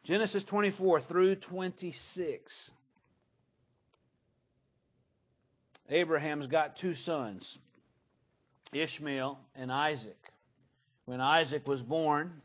Genesis 24 through 26. Abraham's got two sons, Ishmael and Isaac. When Isaac was born,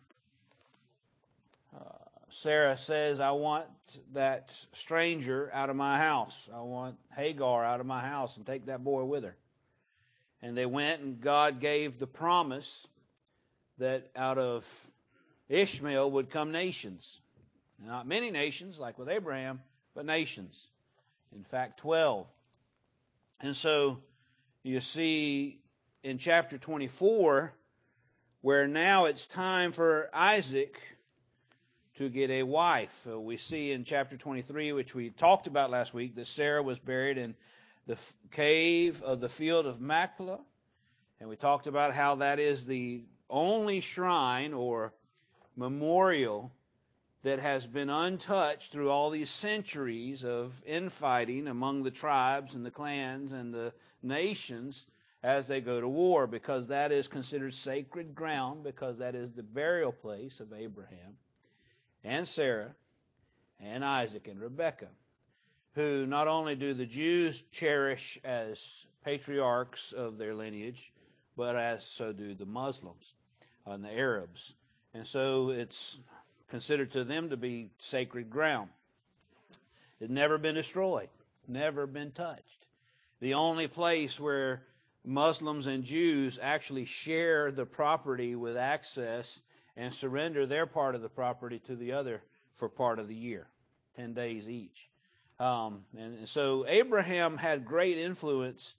Sarah says, I want that stranger out of my house. I want Hagar out of my house and take that boy with her. And they went, and God gave the promise that out of Ishmael would come nations. Not many nations, like with Abraham, but nations. In fact, 12. And so you see in chapter 24, where now it's time for Isaac to get a wife. We see in chapter 23, which we talked about last week, that Sarah was buried in the cave of the field of Machpelah. And we talked about how that is the only shrine or memorial that has been untouched through all these centuries of infighting among the tribes and the clans and the nations as they go to war, because that is considered sacred ground, because that is the burial place of Abraham and Sarah and Isaac and Rebekah, who not only do the Jews cherish as patriarchs of their lineage, but as so do the Muslims and the Arabs. And so it's considered to them to be sacred ground. It's never been destroyed, never been touched. The only place where Muslims and Jews actually share the property with access and surrender their part of the property to the other for part of the year, 10 days each. And so Abraham had great influence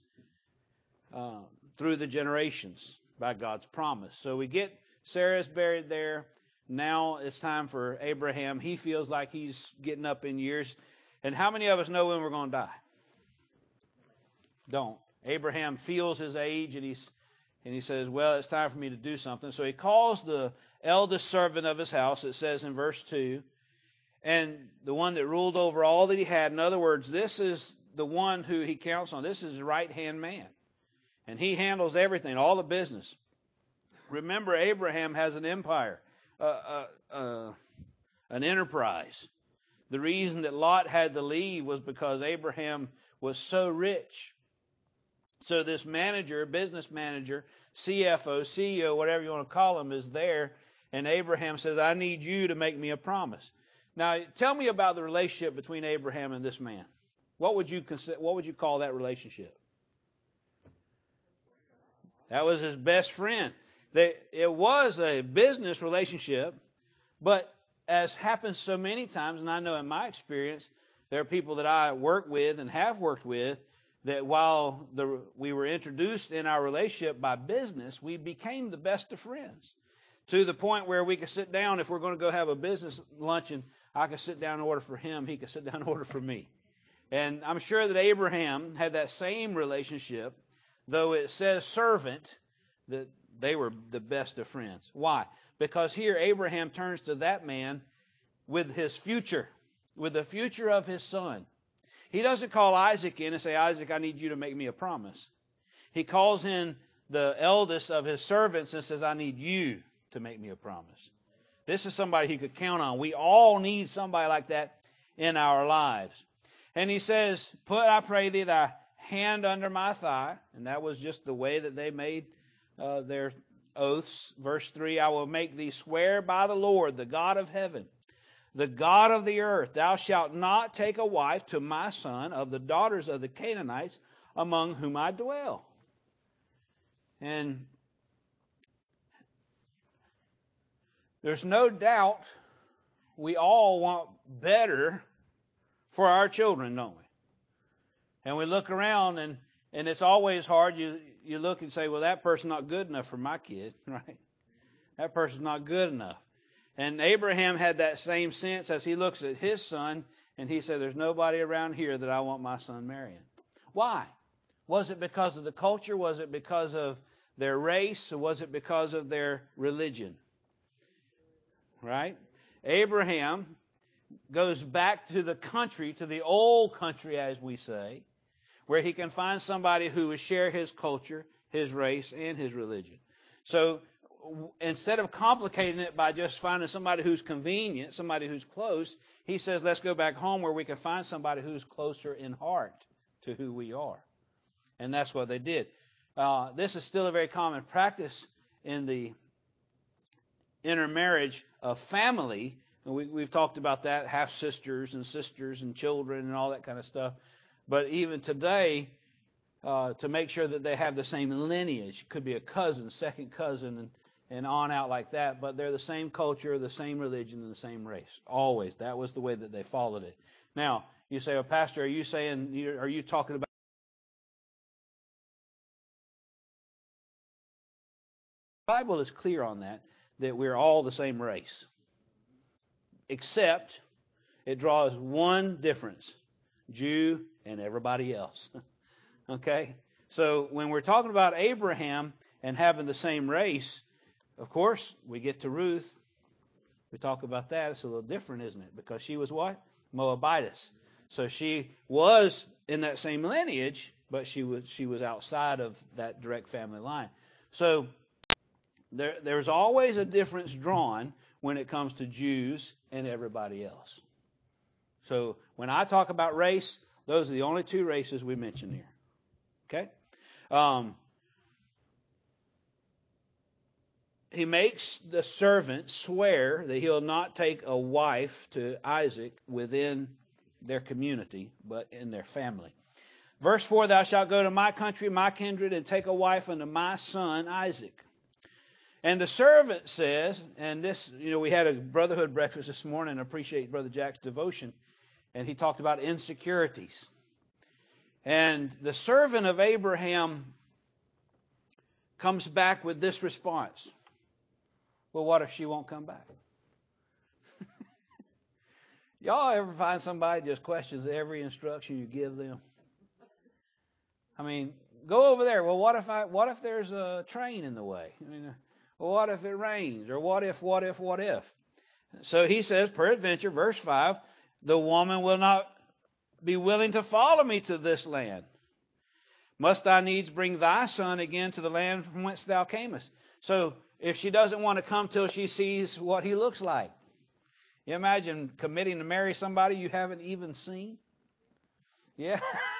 through the generations by God's promise. So we get Sarah's buried there. Now it's time for Abraham. He feels like he's getting up in years. And how many of us know when we're going to die? Don't. Abraham feels his age, and he says, well, it's time for me to do something. So he calls the eldest servant of his house, it says in verse 2, and the one that ruled over all that he had. In other words, this is the one who he counts on. This is his right-hand man. And he handles everything, all the business. Remember, Abraham has an empire. An enterprise. The reason that Lot had to leave was because Abraham was so rich. So this manager, business manager, CFO, CEO, whatever you want to call him, is there, and Abraham says, I need you to make me a promise. Now, tell me about the relationship between Abraham and this man. What would you call that relationship? That was his best friend. It was a business relationship, but as happens so many times, and I know in my experience, there are people that I work with and have worked with, that while we were introduced in our relationship by business, we became the best of friends, to the point where we could sit down, if we're going to go have a business luncheon, I could sit down and order for him, he could sit down and order for me. And I'm sure that Abraham had that same relationship, though it says servant, that they were the best of friends. Why? Because here Abraham turns to that man with his future, with the future of his son. He doesn't call Isaac in and say, Isaac, I need you to make me a promise. He calls in the eldest of his servants and says, I need you to make me a promise. This is somebody he could count on. We all need somebody like that in our lives. And he says, put, I pray thee, thy hand under my thigh. And that was just the way that they made their oaths. Verse 3, I will make thee swear by the Lord, the God of heaven, the God of the earth, thou shalt not take a wife to my son of the daughters of the Canaanites among whom I dwell. And there's no doubt we all want better for our children, don't we? And we look around, and it's always hard. You look and say, well, that person's not good enough for my kid, right? That person's not good enough. And Abraham had that same sense as he looks at his son, and he said, there's nobody around here that I want my son marrying. Why? Was it because of the culture? Was it because of their race? Or was it because of their religion? Right? Abraham goes back to the country, to the old country, as we say, where he can find somebody who will share his culture, his race, and his religion. So instead of complicating it by just finding somebody who's convenient, somebody who's close, he says, let's go back home where we can find somebody who's closer in heart to who we are. And that's what they did. This is still a very common practice in the intermarriage of family. We've talked about that, half-sisters and children and all that kind of stuff. But even today, to make sure that they have the same lineage, could be a cousin, second cousin, and on out like that, but they're the same culture, the same religion, and the same race. Always. That was the way that they followed it. Now, you say, well, Pastor, are you talking about the Bible is clear on that we're all the same race. Except it draws one difference, Jew and everybody else. Okay? So when we're talking about Abraham and having the same race, of course, we get to Ruth. We talk about that. It's a little different, isn't it? Because she was what? Moabitess. So she was in that same lineage, but she was outside of that direct family line. So there's always a difference drawn when it comes to Jews and everybody else. So when I talk about race, those are the only two races we mention here. Okay? He makes the servant swear that he'll not take a wife to Isaac within their community, but in their family. Verse 4, thou shalt go to my country, my kindred, and take a wife unto my son Isaac. And the servant says, and this, we had a brotherhood breakfast this morning. I appreciate Brother Jack's devotion. And he talked about insecurities. And the servant of Abraham comes back with this response. Well, what if she won't come back? Y'all ever find somebody just questions every instruction you give them? I mean, go over there. Well, what if there's a train in the way? Well, what if it rains? Or what if? So he says, peradventure, verse 5, the woman will not be willing to follow me to this land. Must I needs bring thy son again to the land from whence thou camest? So if she doesn't want to come till she sees what he looks like. You imagine committing to marry somebody you haven't even seen? Yeah.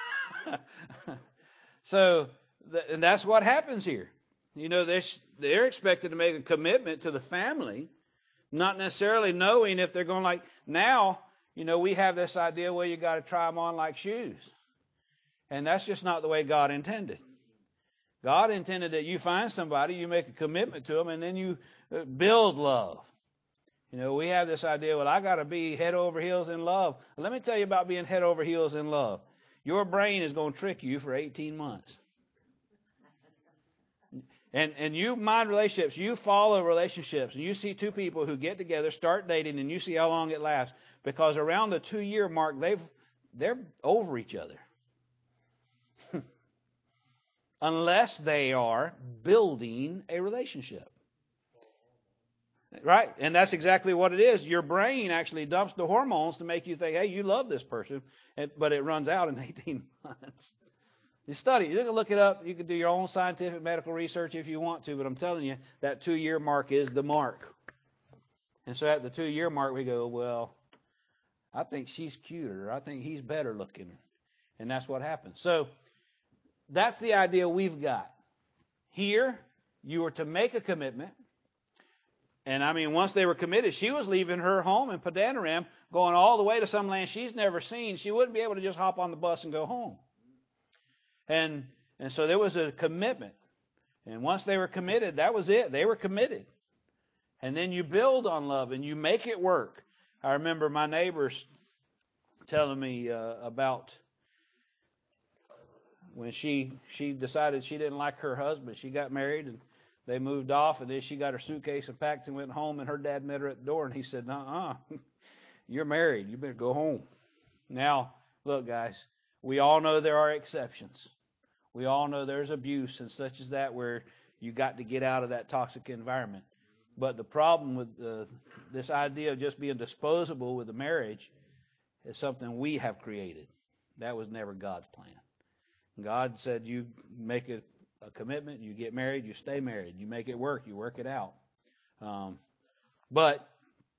So, and that's what happens here. They're expected to make a commitment to the family, not necessarily knowing if they're going like, now, we have this idea where you got to try them on like shoes. And that's just not the way God intended. God intended that you find somebody, you make a commitment to them, and then you build love. We have this idea, well, I got to be head over heels in love. Let me tell you about being head over heels in love. Your brain is going to trick you for 18 months. And you mind relationships, you follow relationships, and you see two people who get together, start dating, and you see how long it lasts. Because around the 2-year mark, they're over each other. Unless they are building a relationship. Right? And that's exactly what it is. Your brain actually dumps the hormones to make you think, hey, you love this person, but it runs out in 18 months. You study. You can look it up. You can do your own scientific medical research if you want to, but I'm telling you, that 2-year mark is the mark. And so at the 2-year mark, we go, well, I think she's cuter. I think he's better looking. And that's what happens. So that's the idea we've got. Here, you were to make a commitment. And once they were committed, she was leaving her home in Padanaram, going all the way to some land she's never seen. She wouldn't be able to just hop on the bus and go home. And so there was a commitment. And once they were committed, that was it. They were committed. And then you build on love and you make it work. I remember my neighbors telling me about when she decided she didn't like her husband. She got married and they moved off, and then she got her suitcase and packed and went home, and her dad met her at the door, and he said, you're married. You better go home. Now, look, guys, we all know there are exceptions. We all know there's abuse and such as that where you got to get out of that toxic environment. But the problem with this idea of just being disposable with a marriage is something we have created. That was never God's plan. God said you make a commitment. You get married, you stay married. You make it work, you work it out. But,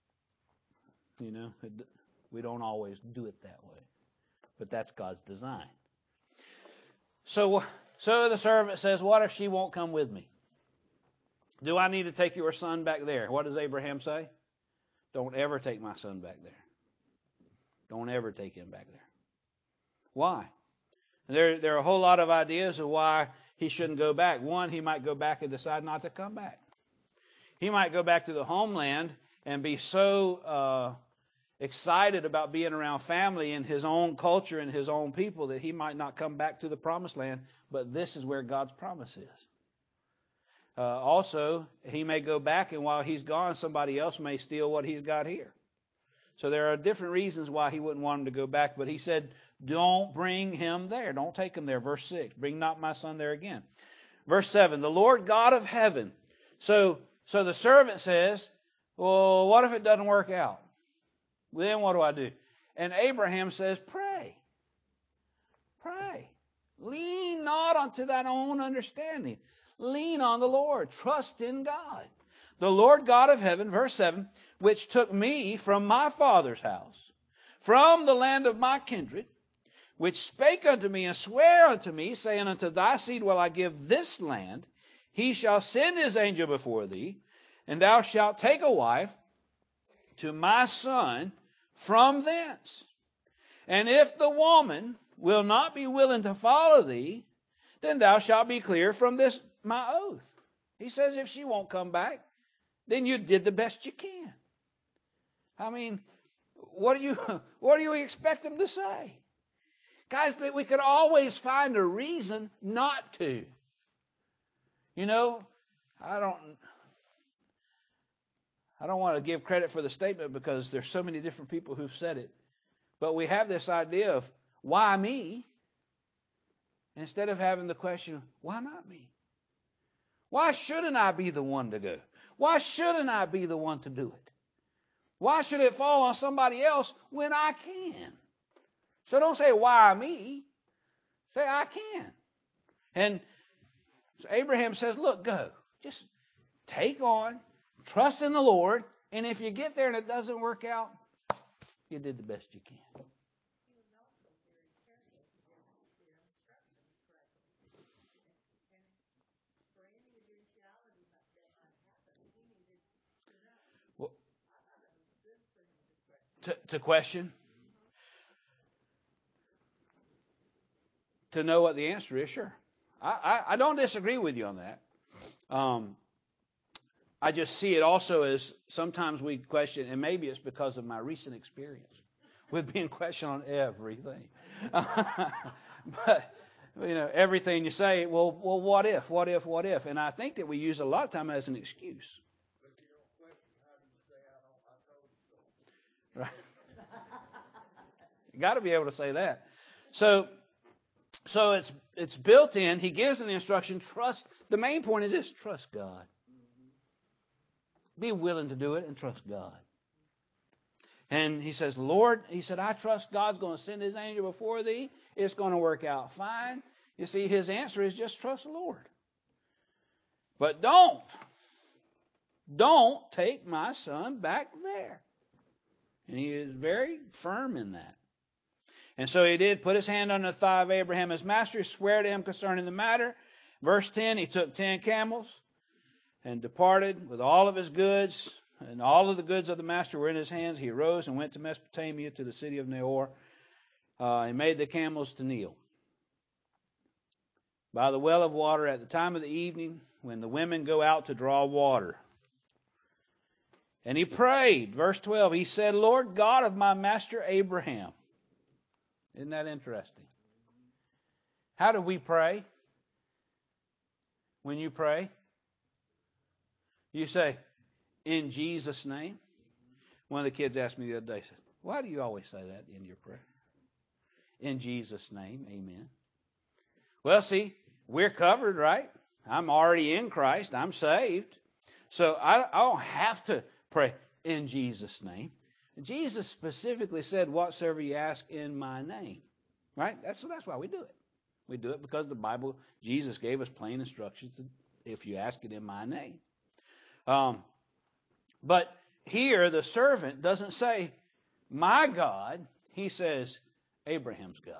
we don't always do it that way. But that's God's design. So the servant says, what if she won't come with me? Do I need to take your son back there? What does Abraham say? Don't ever take my son back there. Don't ever take him back there. Why? There are a whole lot of ideas of why he shouldn't go back. One, he might go back and decide not to come back. He might go back to the homeland and be so excited about being around family and his own culture and his own people that he might not come back to the promised land, but this is where God's promise is. Also, he may go back, and while he's gone, somebody else may steal what he's got here. So there are different reasons why he wouldn't want him to go back, but he said, don't bring him there. Don't take him there. Verse 6, bring not my son there again. Verse 7, the Lord God of heaven. So the servant says, well, what if it doesn't work out? Then what do I do? And Abraham says, pray. Pray. Lean not unto thine own understanding. Lean on the Lord. Trust in God. The Lord God of heaven, verse 7, which took me from my father's house, from the land of my kindred, which spake unto me and sware unto me, saying, unto thy seed will I give this land. He shall send his angel before thee, and thou shalt take a wife to my son from thence. And if the woman will not be willing to follow thee, then thou shalt be clear from this my oath. He says if she won't come back, then you did the best you can. I mean, what do you expect him to say? Guys, that we could always find a reason not to. I don't want to give credit for the statement because there's so many different people who've said it. But we have this idea of, why me? Instead of having the question, why not me? Why shouldn't I be the one to go? Why shouldn't I be the one to do it? Why should it fall on somebody else when I can? So don't say, why me? Say, I can. And so Abraham says, look, go. Just take on, trust in the Lord, and if you get there and it doesn't work out, you did the best you can. Well, to question? To know what the answer is, sure. I don't disagree with you on that. I just see it also as sometimes we question, and maybe it's because of my recent experience with being questioned on everything. But, everything you say, well, what if? And I think that we use a lot of time as an excuse. But you don't question, how do you say, I told you so? Right. You got to be able to say that. So it's built in. He gives an instruction, trust. The main point is this, trust God. Be willing to do it and trust God. And he says, Lord, he said, I trust God's going to send his angel before thee. It's going to work out fine. You see, his answer is just trust the Lord. But don't take my son back there. And he is very firm in that. And so he did put his hand on the thigh of Abraham, his master, swear to him concerning the matter. Verse 10, he took 10 camels and departed with all of his goods, and all of the goods of the master were in his hands. He arose and went to Mesopotamia to the city of Nahor. He made the camels to kneel by the well of water at the time of the evening when the women go out to draw water. And he prayed, verse 12, he said, Lord God of my master Abraham. Isn't that interesting? How do we pray? When you pray, you say, in Jesus' name. One of the kids asked me the other day, said, why do you always say that in your prayer? In Jesus' name, amen. Well, see, we're covered, right? I'm already in Christ. I'm saved. So I don't have to pray in Jesus' name. Jesus specifically said, whatsoever you ask in my name. Right? That's why we do it. We do it because the Bible, Jesus gave us plain instructions if you ask it in my name. But here the servant doesn't say, my God. He says, Abraham's God.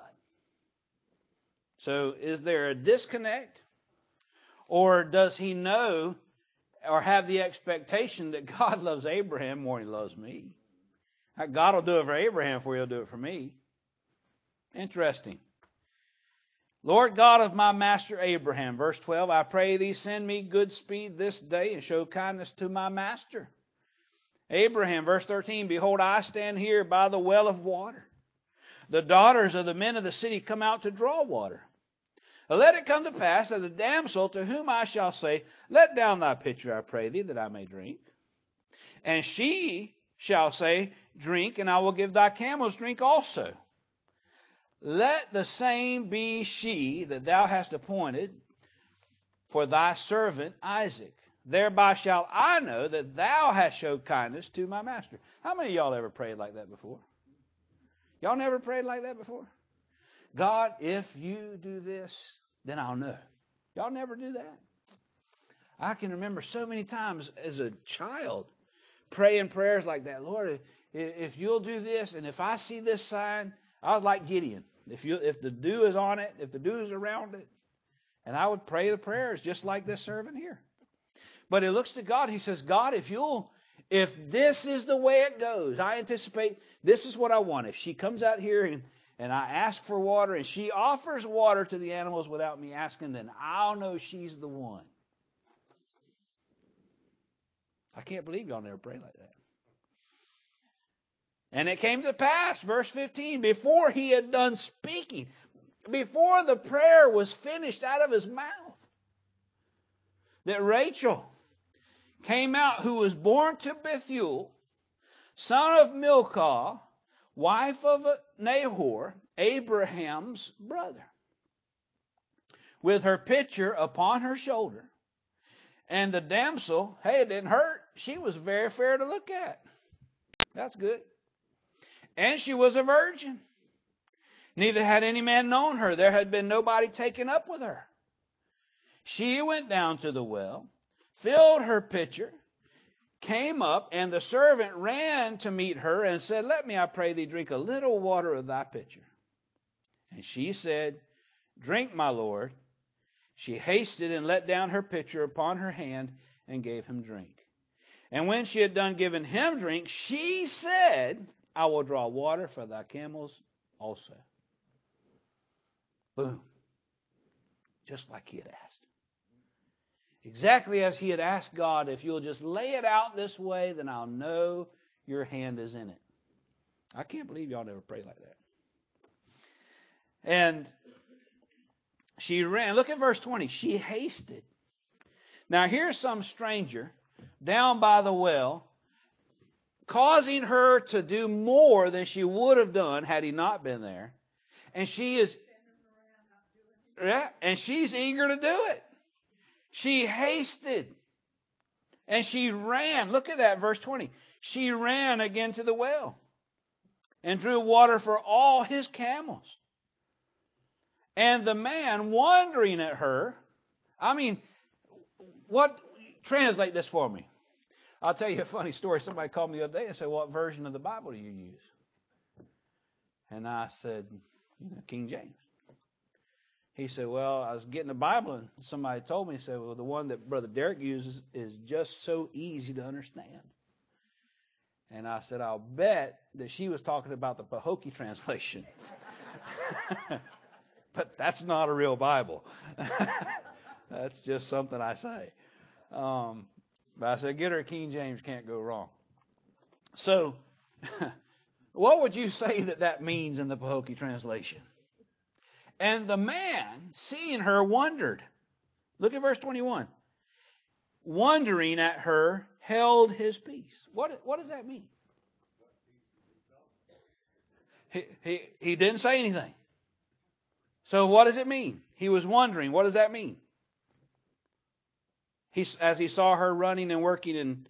So is there a disconnect? Or does he know or have the expectation that God loves Abraham more than he loves me? God will do it for Abraham before he'll do it for me. Interesting. Lord God of my master Abraham, verse 12, I pray thee send me good speed this day and show kindness to my master. Abraham, verse 13, behold, I stand here by the well of water. The daughters of the men of the city come out to draw water. Let it come to pass that the damsel to whom I shall say, let down thy pitcher, I pray thee, that I may drink. And she shall say, drink, and I will give thy camels drink also. Let the same be she that thou hast appointed for thy servant Isaac. Thereby shall I know that thou hast showed kindness to my master. How many of y'all ever prayed like that before? Y'all never prayed like that before? God, if you do this, then I'll know. Y'all never do that? I can remember so many times as a child praying prayers like that. Lord, if you'll do this, and if I see this sign, I was like Gideon. If the dew is on it, if the dew is around it, and I would pray the prayers just like this servant here. But he looks to God. He says, God, if this is the way it goes, I anticipate this is what I want. If she comes out here and I ask for water and she offers water to the animals without me asking, then I'll know she's the one. I can't believe y'all never prayed like that. And it came to pass, verse 15, before he had done speaking, before the prayer was finished out of his mouth, that Rachel came out, who was born to Bethuel, son of Milcah, wife of Nahor, Abraham's brother, with her pitcher upon her shoulder. And the damsel, hey, it didn't hurt. She was very fair to look at. That's good. And she was a virgin. Neither had any man known her. There had been nobody taken up with her. She went down to the well, filled her pitcher, came up, and the servant ran to meet her and said, let me, I pray thee, drink a little water of thy pitcher. And she said, drink, my lord. She hasted and let down her pitcher upon her hand and gave him drink. And when she had done giving him drink, she said, I will draw water for thy camels also. Boom. Just like he had asked. Exactly as he had asked God, if you'll just lay it out this way, then I'll know your hand is in it. I can't believe y'all never prayed like that. And she ran. Look at verse 20. She hasted. Now here's some stranger down by the well, causing her to do more than she would have done had he not been there. And she's eager to do it. She hasted. And she ran. Look at that, verse 20. She ran again to the well and drew water for all his camels. And the man, wondering at her, translate this for me. I'll tell you a funny story. Somebody called me the other day and said, what version of the Bible do you use? And I said, King James. He said, well, I was getting the Bible and somebody told me, he said, well, the one that Brother Derek uses is just so easy to understand. And I said, I'll bet that she was talking about the Pahokee translation. But that's not a real Bible. That's just something I say. But I said, get her a King James, can't go wrong. So, what would you say that means in the Pahokee translation? And the man, seeing her, wondered. Look at verse 21. Wondering at her, held his peace. What does that mean? He didn't say anything. So what does it mean? He was wondering. What does that mean? As he saw her running and working, and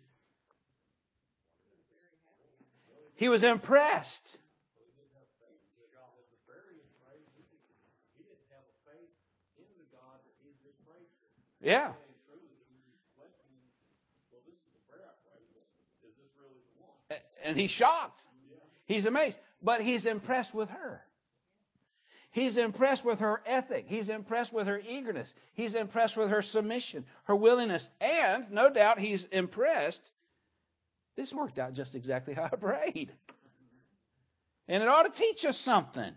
he was impressed. Yeah. And he's shocked. He's amazed. But he's impressed with her. He's impressed with her ethic. He's impressed with her eagerness. He's impressed with her submission, her willingness. And no doubt he's impressed. This worked out just exactly how I prayed. And it ought to teach us something.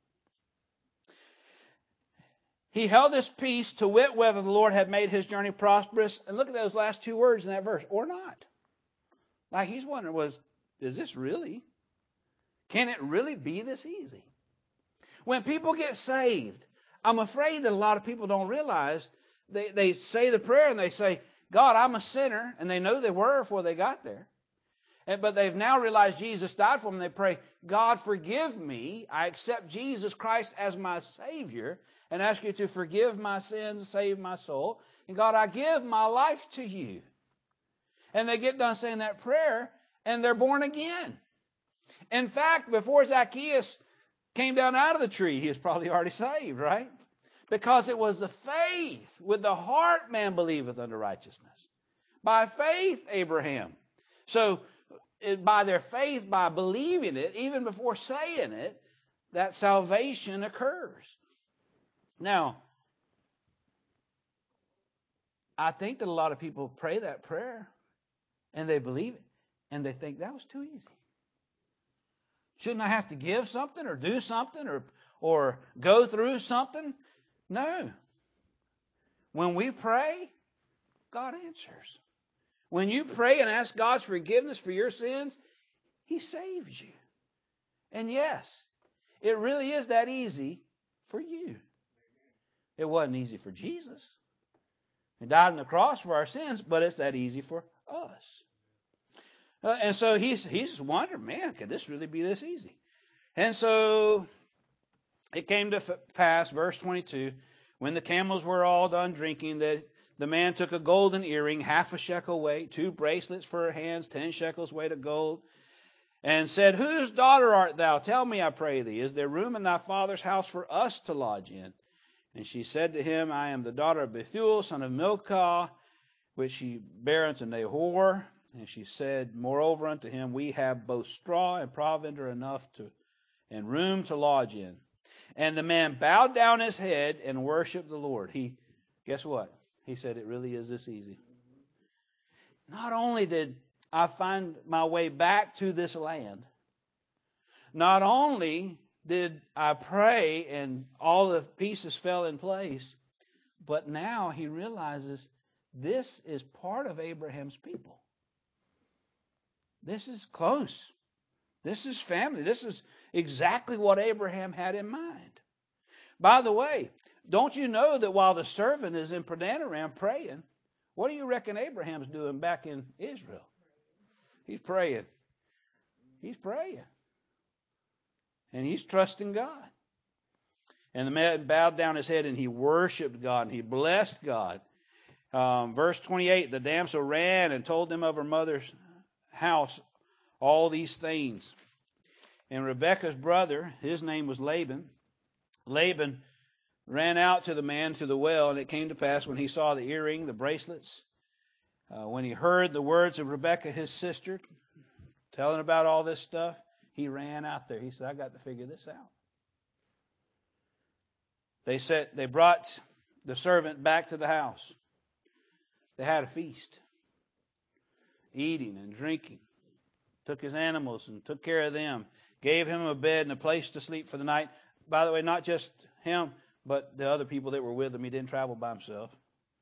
He held his peace to wit whether the Lord had made his journey prosperous. And look at those last two words in that verse. Or not. Like he's wondering, is this really? Can it really be this easy? When people get saved, I'm afraid that a lot of people don't realize they say the prayer and they say, God, I'm a sinner. And they know they were before they got there. But they've now realized Jesus died for them. They pray, God, forgive me. I accept Jesus Christ as my Savior and ask you to forgive my sins, save my soul. And God, I give my life to you. And they get done saying that prayer and they're born again. In fact, before Zacchaeus came down out of the tree, he was probably already saved, right? Because it was the faith. With the heart man believeth unto righteousness. By faith, Abraham. So, by their faith, by believing it, even before saying it, that salvation occurs. Now, I think that a lot of people pray that prayer and they believe it and they think that was too easy. Shouldn't I have to give something or do something or go through something? No. When we pray, God answers. When you pray and ask God's forgiveness for your sins, He saves you. And yes, it really is that easy for you. It wasn't easy for Jesus. He died on the cross for our sins, but it's that easy for us. And so he's just wondering, man, could this really be this easy? And so it came to pass, verse 22, when the camels were all done drinking, that the man took a golden earring, half a shekel weight, 2 bracelets for her hands, 10 shekels weight of gold, and said, Whose daughter art thou? Tell me, I pray thee, is there room in thy father's house for us to lodge in? And she said to him, I am the daughter of Bethuel, son of Milcah, which she bare unto Nahor. And she said, Moreover unto him, we have both straw and provender enough and room to lodge in. And the man bowed down his head and worshiped the Lord. Guess what? He said, it really is this easy. Not only did I find my way back to this land, not only did I pray and all the pieces fell in place, but now he realizes this is part of Abraham's people. This is close. This is family. This is exactly what Abraham had in mind. By the way, don't you know that while the servant is in Padanaram praying, what do you reckon Abraham's doing back in Israel? He's praying. He's praying. And he's trusting God. And the man bowed down his head and he worshiped God and he blessed God. Verse 28, the damsel ran and told them of her mother's house all these things. And Rebekah's brother, his name was Laban. Laban ran out to the man to the well, and it came to pass when he saw the earring, the bracelets, when he heard the words of Rebekah, his sister, telling about all this stuff, he ran out there. He said, I got to figure this out. They brought the servant back to the house. They had a feast, eating and drinking. Took his animals and took care of them. Gave him a bed and a place to sleep for the night. By the way, not just him, but the other people that were with him. He didn't travel by himself.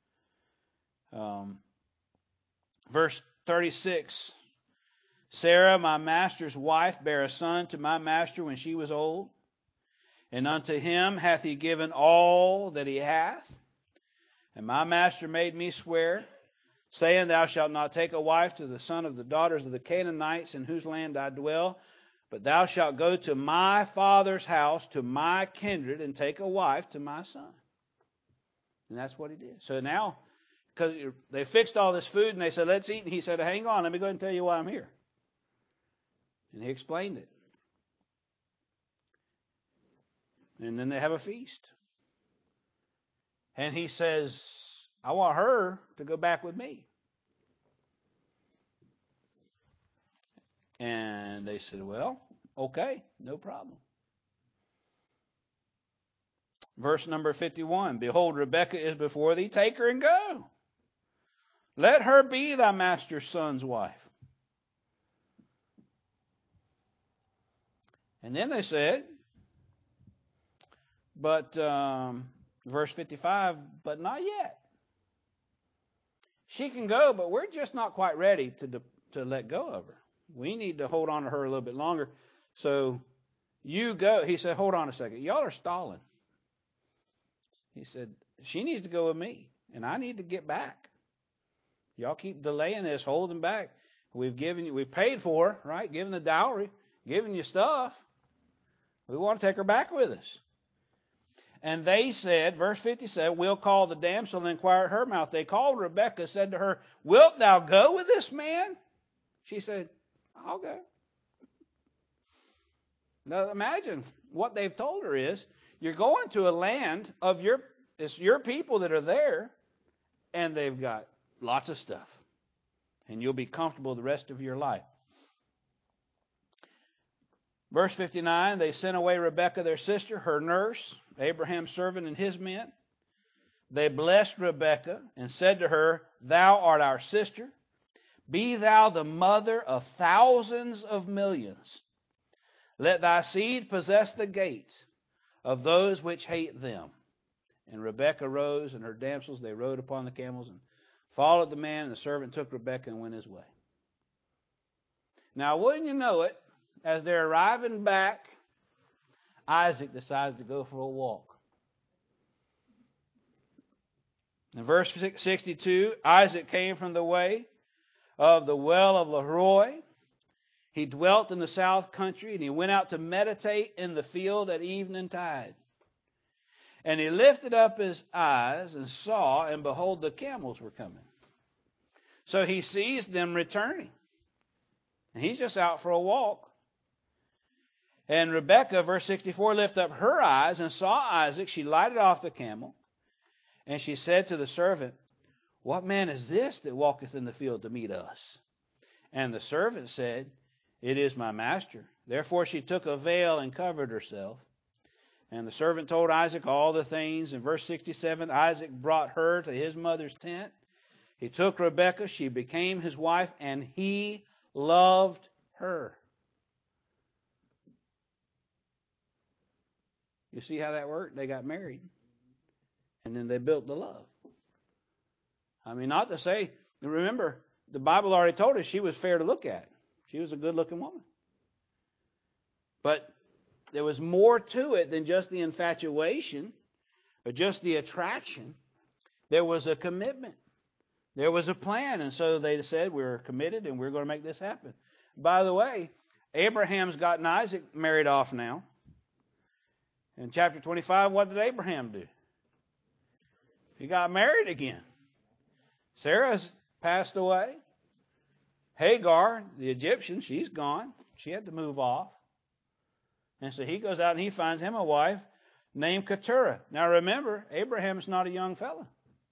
Verse 36. Sarah, my master's wife, bare a son to my master when she was old. And unto him hath he given all that he hath. And my master made me swear, saying, Thou shalt not take a wife to the son of the daughters of the Canaanites in whose land I dwell, but thou shalt go to my father's house, to my kindred, and take a wife to my son. And that's what he did. So now, because they fixed all this food and they said, let's eat. And he said, hang on, let me go ahead and tell you why I'm here. And he explained it. And then they have a feast. And he says, I want her to go back with me. And they said, well, okay, no problem. Verse number 51, behold, Rebekah is before thee, take her and go. Let her be thy master's son's wife. And then they said, but, verse 55, but not yet. She can go, but we're just not quite ready to let go of her. We need to hold on to her a little bit longer. So you go. He said, hold on a second. Y'all are stalling. He said, she needs to go with me, and I need to get back. Y'all keep delaying this, holding back. We've paid for her, right? Given the dowry, given you stuff. We want to take her back with us. And they said, verse 57, we'll call the damsel and inquire at her mouth. They called Rebekah, said to her, wilt thou go with this man? She said, I'll go. Now imagine what they've told her is, you're going to a land of it's your people that are there, and they've got lots of stuff. And you'll be comfortable the rest of your life. Verse 59, they sent away Rebekah, their sister, her nurse, Abraham's servant, and his men. They blessed Rebekah and said to her, thou art our sister. Be thou the mother of thousands of millions. Let thy seed possess the gates of those which hate them. And Rebekah rose, and her damsels, they rode upon the camels and followed the man, and the servant took Rebekah and went his way. Now, wouldn't you know it, as they're arriving back, Isaac decides to go for a walk. In verse 62, Isaac came from the way of the well of Lahairoi. He dwelt in the south country, and he went out to meditate in the field at evening tide. And he lifted up his eyes and saw, and behold, the camels were coming. So he sees them returning. And he's just out for a walk. And Rebekah, verse 64, lifted up her eyes and saw Isaac. She lighted off the camel. And she said to the servant, what man is this that walketh in the field to meet us? And the servant said, it is my master. Therefore she took a veil and covered herself. And the servant told Isaac all the things. In verse 67, Isaac brought her to his mother's tent. He took Rebekah. She became his wife, and he loved her. You see how that worked? They got married. And then they built the love. I mean, not to say, remember, the Bible already told us she was fair to look at. She was a good-looking woman. But there was more to it than just the infatuation or just the attraction. There was a commitment. There was a plan. And so they said, we're committed and we're going to make this happen. By the way, Abraham's gotten Isaac married off now. In chapter 25, what did Abraham do? He got married again. Sarah's passed away. Hagar, the Egyptian, she's gone. She had to move off. And so he goes out and he finds him a wife named Keturah. Now remember, Abraham's not a young fella.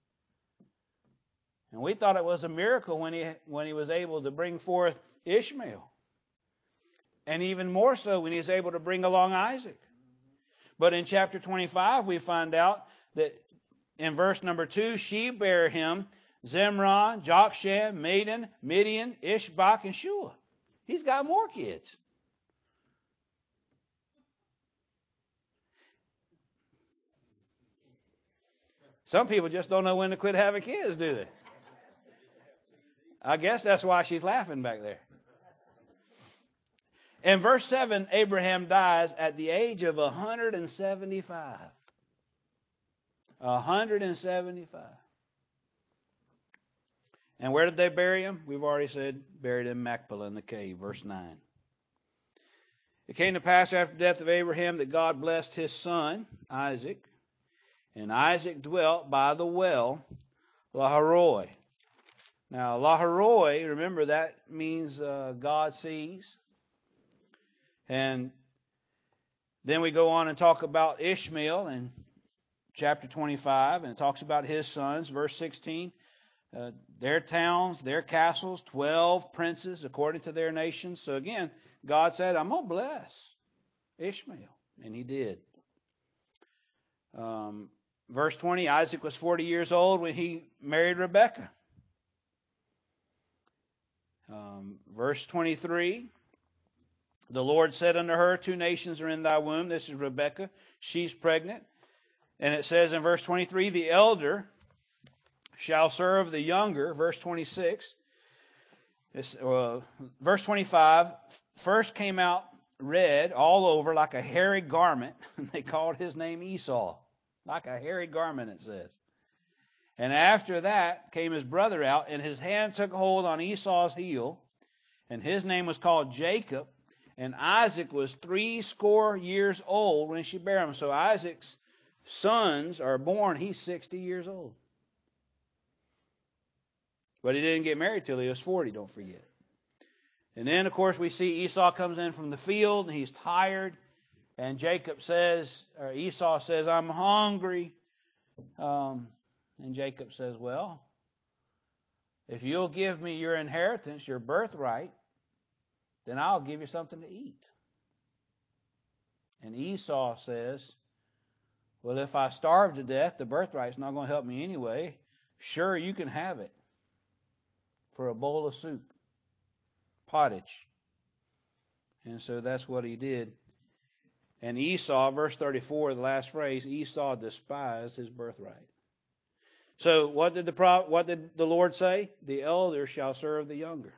And we thought it was a miracle when he was able to bring forth Ishmael. And even more so when he was able to bring along Isaac. But in chapter 25, we find out that in verse number 2, she bare him Zimran, Jokshan, Medan, Midian, Ishbak, and Shua. He's got more kids. Some people just don't know when to quit having kids, do they? I guess that's why she's laughing back there. In verse 7, Abraham dies at the age of 175. 175. And where did they bury him? We've already said, buried in Machpelah in the cave, verse 9. It came to pass after the death of Abraham that God blessed his son, Isaac. And Isaac dwelt by the well, Lahairoi. Now, Lahairoi, remember, that means God sees. And then we go on and talk about Ishmael in chapter 25, and it talks about his sons. Verse 16, their towns, their castles, 12 princes according to their nations. So again, God said, I'm going to bless Ishmael. And he did. Verse 20, Isaac was 40 years old when he married Rebekah. Verse 23, the Lord said unto her, 2 nations are in thy womb. This is Rebekah. She's pregnant. And it says in verse 23, the elder shall serve the younger. Verse 26. Verse 25, first came out red all over like a hairy garment. They called his name Esau. Like a hairy garment, it says. And after that came his brother out, and his hand took hold on Esau's heel, and his name was called Jacob. And Isaac was 80 years old when she bare him. So Isaac's sons are born, he's 60 years old. But he didn't get married till he was 40, don't forget. And then, of course, we see Esau comes in from the field, and he's tired. And Esau says, I'm hungry. And Jacob says, well, if you'll give me your inheritance, your birthright, then I'll give you something to eat. And Esau says, well, if I starve to death, the birthright's not going to help me anyway. Sure, you can have it for a bowl of soup, pottage. And so that's what he did. And Esau, verse 34, the last phrase, Esau despised his birthright. So what did the Lord say? The elder shall serve the younger.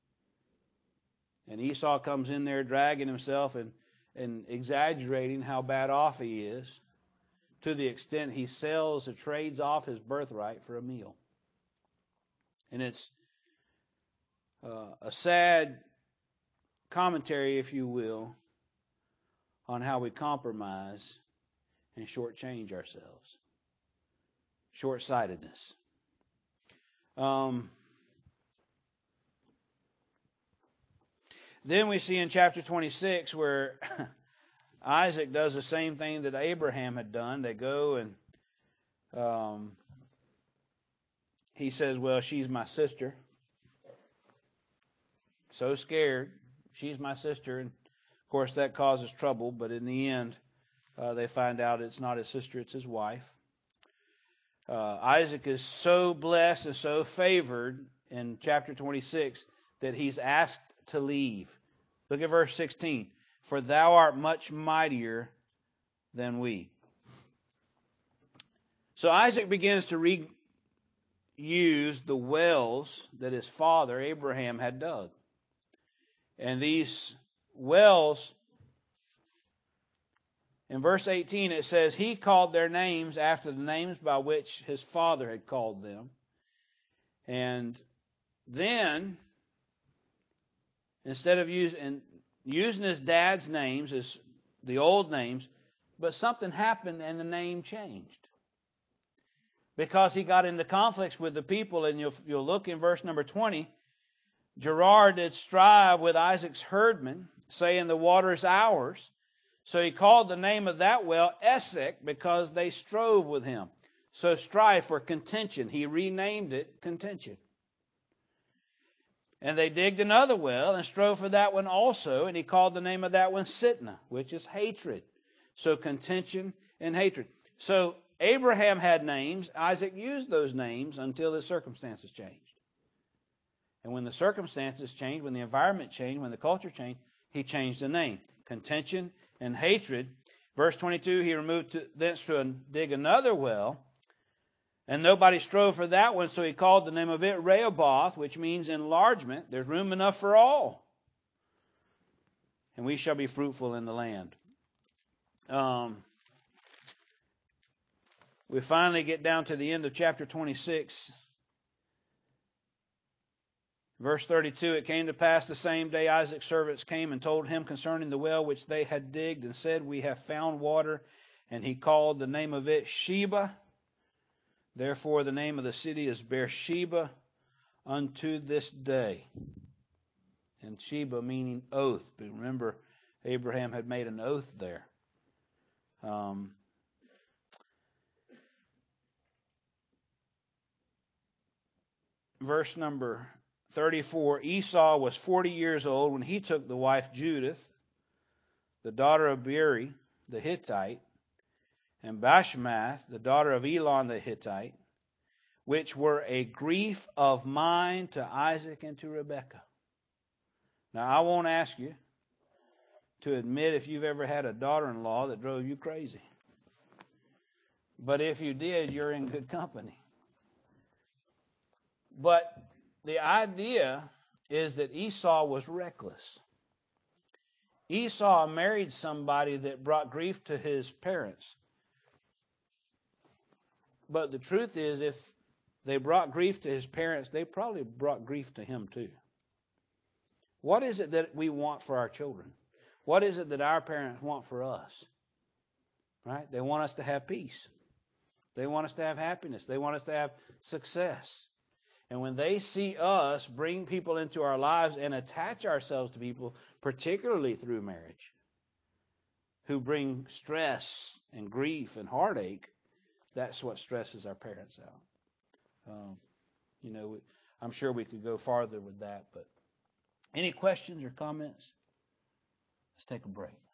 And Esau comes in there dragging himself and exaggerating how bad off he is, to the extent he sells or trades off his birthright for a meal. And it's a sad commentary, if you will, on how we compromise and shortchange ourselves. Short-sightedness. Then we see in chapter 26 where Isaac does the same thing that Abraham had done. They go and he says, well, she's my sister. So scared. She's my sister. And of course, that causes trouble. But in the end, they find out it's not his sister, it's his wife. Isaac is so blessed and so favored in chapter 26 that he's asked to leave. Look at verse 16. For thou art much mightier than we. So Isaac begins to reuse the wells that his father Abraham had dug. And these wells, in verse 18 it says, he called their names after the names by which his father had called them. And then, instead of using his dad's names as the old names, but something happened and the name changed. Because he got into conflicts with the people, and you'll look in verse number 20, Gerar did strive with Isaac's herdmen, saying, the water is ours. So he called the name of that well Esek, because they strove with him. So strife or contention, he renamed it contention. And they digged another well and strove for that one also, and he called the name of that one Sitnah, which is hatred. So contention and hatred. So Abraham had names. Isaac used those names until the circumstances changed. And when the circumstances changed, when the environment changed, when the culture changed, he changed the name. Contention and hatred. Verse 22, he removed thence to dig another well, and nobody strove for that one, so he called the name of it Rehoboth, which means enlargement. There's room enough for all. And we shall be fruitful in the land. We finally get down to the end of chapter 26. Verse 32, it came to pass the same day Isaac's servants came and told him concerning the well which they had digged, and said, we have found water. And he called the name of it Sheba. Therefore the name of the city is Beersheba unto this day. And Sheba meaning oath. But remember, Abraham had made an oath there. verse number 34, Esau was 40 years old when he took the wife Judith, the daughter of Beeri the Hittite, and Bashmath, the daughter of Elon the Hittite, which were a grief of mind to Isaac and to Rebekah. Now, I won't ask you to admit if you've ever had a daughter-in-law that drove you crazy. But if you did, you're in good company. But the idea is that Esau was reckless. Esau married somebody that brought grief to his parents. But the truth is, if they brought grief to his parents, they probably brought grief to him too. What is it that we want for our children? What is it that our parents want for us? Right? They want us to have peace. They want us to have happiness. They want us to have success. And when they see us bring people into our lives and attach ourselves to people, particularly through marriage, who bring stress and grief and heartache, that's what stresses our parents out. I'm sure we could go farther with that, but any questions or comments? Let's take a break.